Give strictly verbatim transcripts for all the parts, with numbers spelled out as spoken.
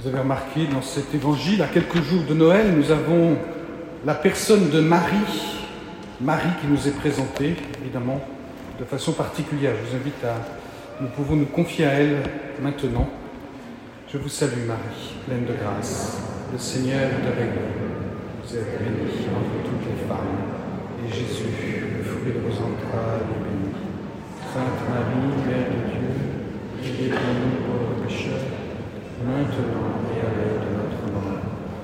Vous avez remarqué dans cet évangile, à quelques jours de Noël, nous avons la personne de Marie, Marie qui nous est présentée, évidemment, de façon particulière. Je vous invite à... Nous pouvons nous confier à elle maintenant. Je vous salue Marie, pleine de grâce. Le Seigneur est avec vous. Vous êtes bénie entre toutes les femmes. Et Jésus, le fruit de vos entrailles, est béni. Sainte Marie, Mère de Dieu, priez pour nous pauvres pécheurs, maintenant et à l'heure de notre mort.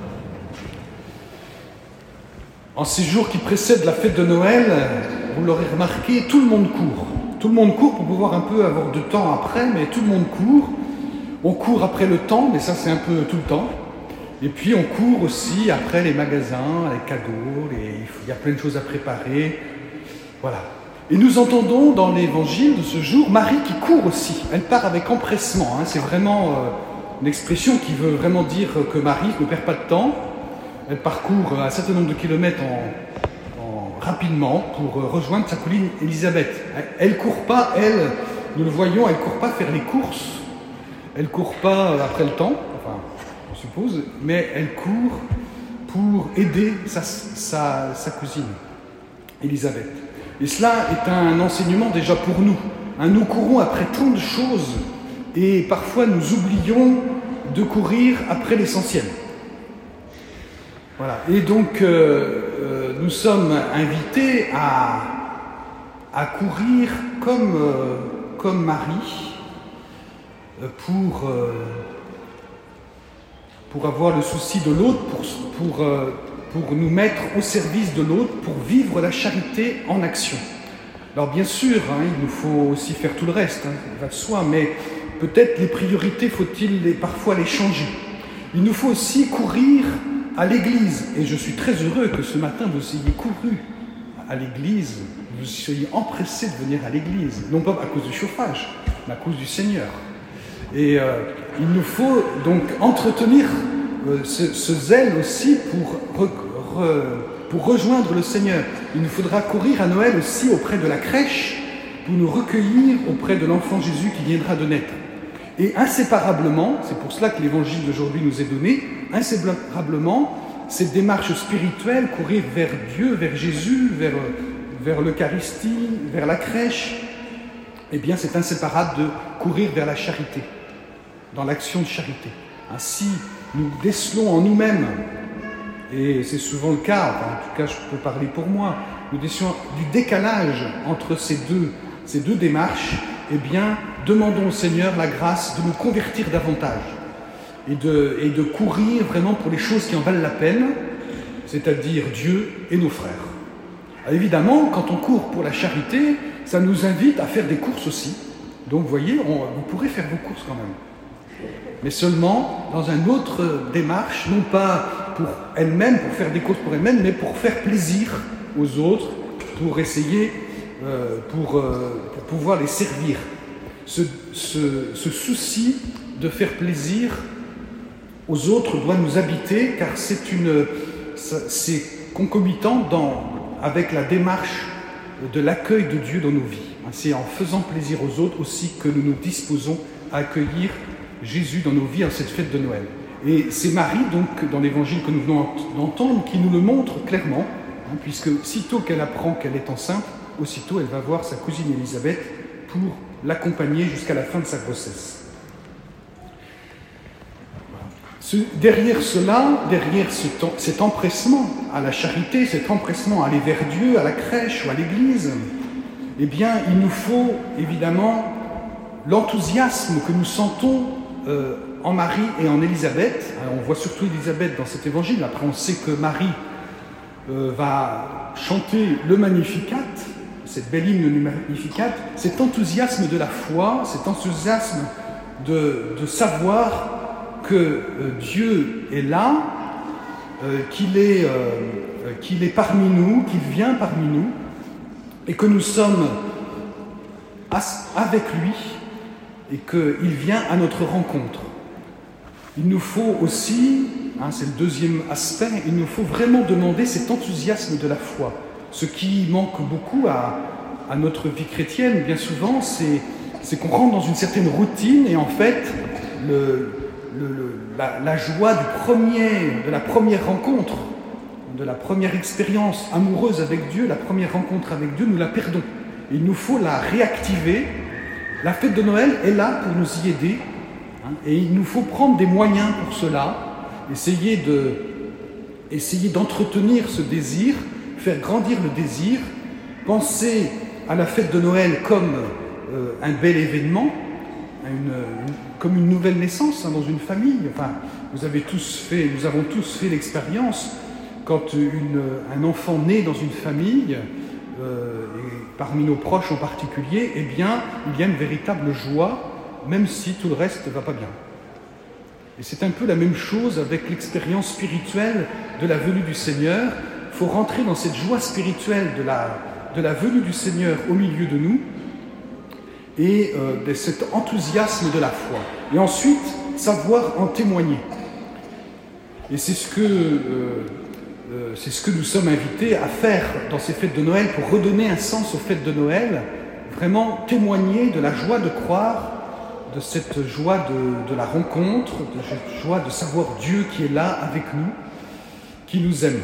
En ces jours qui précèdent la fête de Noël, vous l'aurez remarqué, tout le monde court. Tout le monde court pour pouvoir un peu avoir de temps après, mais tout le monde court. On court après le temps, mais ça c'est un peu tout le temps. Et puis on court aussi après les magasins, les cadeaux, les... il y a plein de choses à préparer. Voilà. Et nous entendons dans l'évangile de ce jour Marie qui court aussi. Elle part avec empressement. Hein. C'est vraiment euh, une expression qui veut vraiment dire que Marie ne perd pas de temps. Elle parcourt un certain nombre de kilomètres en, en, rapidement pour rejoindre sa cousine Élisabeth. Elle ne court pas, elle, nous le voyons, elle ne court pas faire les courses. Elle ne court pas après le temps, enfin, je suppose, mais elle court pour aider sa, sa, sa cousine Élisabeth. Et cela est un enseignement déjà pour nous. Hein, nous courons après tant de choses et parfois nous oublions de courir après l'essentiel. Voilà. Et donc, euh, euh, nous sommes invités à, à courir comme, euh, comme Marie euh, pour, euh, pour avoir le souci de l'autre, pour, pour, euh, pour nous mettre au service de l'autre, pour vivre la charité en action. Alors bien sûr, hein, il nous faut aussi faire tout le reste, hein, ça va de soi, mais peut-être les priorités, faut-il les, parfois les changer. Il nous faut aussi courir à l'église, et je suis très heureux que ce matin vous ayez couru à l'église, vous soyez empressés de venir à l'église, non pas à cause du chauffage, mais à cause du Seigneur. Et euh, il nous faut donc entretenir euh, ce, ce zèle aussi pour, re, re, pour rejoindre le Seigneur. Il nous faudra courir à Noël aussi auprès de la crèche pour nous recueillir auprès de l'enfant Jésus qui viendra de naître. Et inséparablement, c'est pour cela que l'évangile d'aujourd'hui nous est donné, inséparablement, cette démarche spirituelle, courir vers Dieu, vers Jésus, vers, vers l'Eucharistie, vers la crèche, eh bien c'est inséparable de courir vers la charité, dans l'action de charité. Ainsi, nous décelons en nous-mêmes, et c'est souvent le cas, enfin, en tout cas je peux parler pour moi, nous décelons du décalage entre ces deux, ces deux démarches. Eh bien, demandons au Seigneur la grâce de nous convertir davantage et de, et de courir vraiment pour les choses qui en valent la peine, c'est-à-dire Dieu et nos frères. Alors évidemment, quand on court pour la charité, ça nous invite à faire des courses aussi. Donc, vous voyez, on, vous pourrez faire vos courses quand même. Mais seulement dans une autre démarche, non pas pour elle-même, pour faire des courses pour elle-même, mais pour faire plaisir aux autres, pour essayer... Euh, pour, euh, pour pouvoir les servir. Ce, ce, ce souci de faire plaisir aux autres doit nous habiter, car c'est, une, c'est concomitant dans, avec la démarche de l'accueil de Dieu dans nos vies. C'est en faisant plaisir aux autres aussi que nous nous disposons à accueillir Jésus dans nos vies en cette fête de Noël. Et c'est Marie, donc, dans l'évangile que nous venons d'entendre, qui nous le montre clairement, hein, puisque sitôt qu'elle apprend qu'elle est enceinte, aussitôt, elle va voir sa cousine Élisabeth pour l'accompagner jusqu'à la fin de sa grossesse. Ce, derrière cela, derrière ce, cet empressement à la charité, cet empressement à aller vers Dieu, à la crèche ou à l'église, eh bien, il nous faut évidemment l'enthousiasme que nous sentons euh, en Marie et en Élisabeth. Alors, on voit surtout Élisabeth dans cet évangile. Après, on sait que Marie euh, va chanter le Magnificat, cette belle hymne du Magnificat, cet enthousiasme de la foi, cet enthousiasme de, de savoir que euh, Dieu est là, euh, qu'il est, euh, qu'il est parmi nous, qu'il vient parmi nous, et que nous sommes as- avec lui, et qu'il vient à notre rencontre. Il nous faut aussi, hein, c'est le deuxième aspect, il nous faut vraiment demander cet enthousiasme de la foi. Ce qui manque beaucoup à, à notre vie chrétienne, bien souvent, c'est, c'est qu'on rentre dans une certaine routine et en fait, le, le, le, la, la joie du premier, de la première rencontre, de la première expérience amoureuse avec Dieu, la première rencontre avec Dieu, nous la perdons. Il nous faut la réactiver. La fête de Noël est là pour nous y aider, hein, et il nous faut prendre des moyens pour cela, essayer de, essayer d'entretenir ce désir, faire grandir le désir, penser à la fête de Noël comme euh, un bel événement, une, une, comme une nouvelle naissance, hein, dans une famille. Enfin, vous avez tous fait, nous avons tous fait l'expérience quand une, un enfant naît dans une famille, euh, et parmi nos proches en particulier, eh bien, il y a une véritable joie, même si tout le reste ne va pas bien. Et c'est un peu la même chose avec l'expérience spirituelle de la venue du Seigneur. Il faut rentrer dans cette joie spirituelle de la, de la venue du Seigneur au milieu de nous, et euh, de cet enthousiasme de la foi. Et ensuite, savoir en témoigner. Et c'est ce que... Euh, Euh, c'est ce que nous sommes invités à faire dans ces fêtes de Noël pour redonner un sens aux fêtes de Noël, vraiment témoigner de la joie de croire, de cette joie de, de la rencontre, de cette joie de savoir Dieu qui est là avec nous, qui nous aime.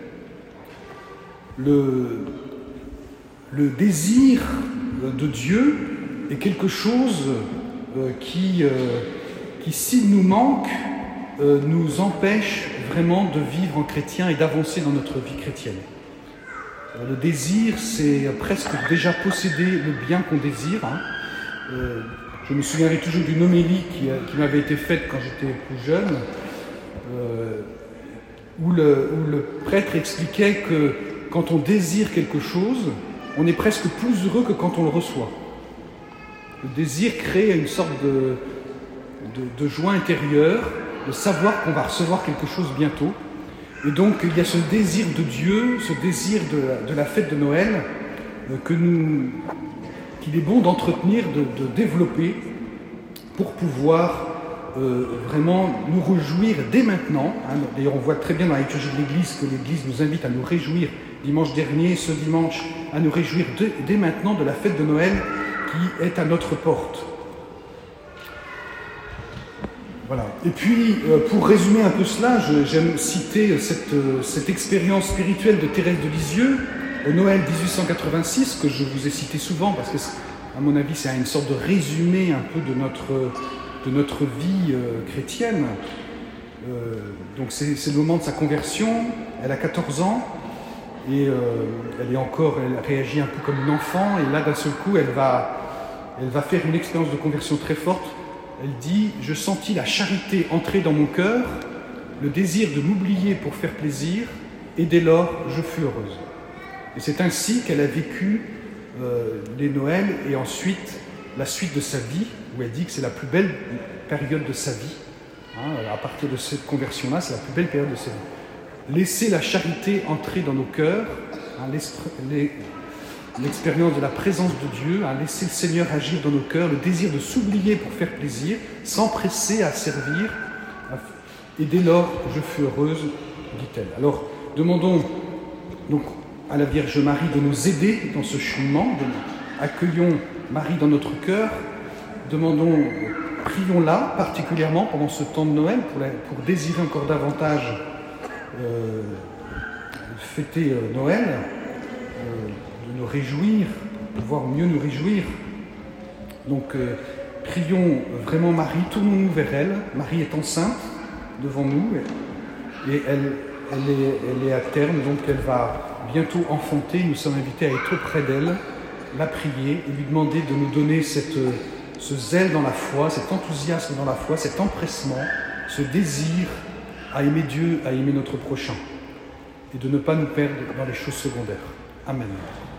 Le, le désir de Dieu est quelque chose euh, qui, euh, qui, s'il nous manque, euh, nous empêche vraiment de vivre en chrétien et d'avancer dans notre vie chrétienne. Le désir, c'est presque déjà posséder le bien qu'on désire. Hein. Euh, je me souviendrai toujours d'une homélie qui, qui m'avait été faite quand j'étais plus jeune, euh, où, le, où le prêtre expliquait que quand on désire quelque chose, on est presque plus heureux que quand on le reçoit. Le désir crée une sorte de, de, de joie intérieure, de savoir qu'on va recevoir quelque chose bientôt. Et donc, il y a ce désir de Dieu, ce désir de la, de la fête de Noël, euh, que nous, qu'il est bon d'entretenir, de, de développer, pour pouvoir euh, vraiment nous réjouir dès maintenant. Hein. D'ailleurs, on voit très bien dans la liturgie de l'Église que l'Église nous invite à nous réjouir dimanche dernier, ce dimanche, à nous réjouir dès, dès maintenant de la fête de Noël qui est à notre porte. Voilà. Et puis, euh, pour résumer un peu cela, je, j'aime citer cette, euh, cette expérience spirituelle de Thérèse de Lisieux, au Noël dix-huit cent quatre-vingt-six, que je vous ai cité souvent, parce que, à mon avis, c'est une sorte de résumé un peu de notre, de notre vie euh, chrétienne. Euh, donc, c'est, c'est le moment de sa conversion. Elle a quatorze ans, et euh, elle est encore, elle réagit un peu comme une enfant, et là, d'un seul coup, elle va, elle va faire une expérience de conversion très forte. Elle dit « Je sentis la charité entrer dans mon cœur, le désir de m'oublier pour faire plaisir, et dès lors, je fus heureuse. » Et c'est ainsi qu'elle a vécu euh, les Noëls et ensuite la suite de sa vie, où elle dit que c'est la plus belle période de sa vie. Hein, à partir de cette conversion-là, c'est la plus belle période de sa vie. Laisser la charité entrer dans nos cœurs, hein, les... l'expérience de la présence de Dieu, à laisser le Seigneur agir dans nos cœurs, le désir de s'oublier pour faire plaisir, s'empresser à servir, et dès lors, je fus heureuse, dit-elle. Alors, demandons donc à la Vierge Marie de nous aider dans ce cheminement, de, accueillons Marie dans notre cœur, demandons, prions-la particulièrement pendant ce temps de Noël, pour, la, pour désirer encore davantage euh, fêter euh, Noël, euh, de nous réjouir, pouvoir mieux nous réjouir. Donc, euh, prions vraiment Marie, tournons-nous vers elle. Marie est enceinte devant nous et elle, elle, est, elle est à terme, donc elle va bientôt enfanter. Nous sommes invités à être auprès d'elle, la prier et lui demander de nous donner cette, ce zèle dans la foi, cet enthousiasme dans la foi, cet empressement, ce désir à aimer Dieu, à aimer notre prochain et de ne pas nous perdre dans les choses secondaires. Amen.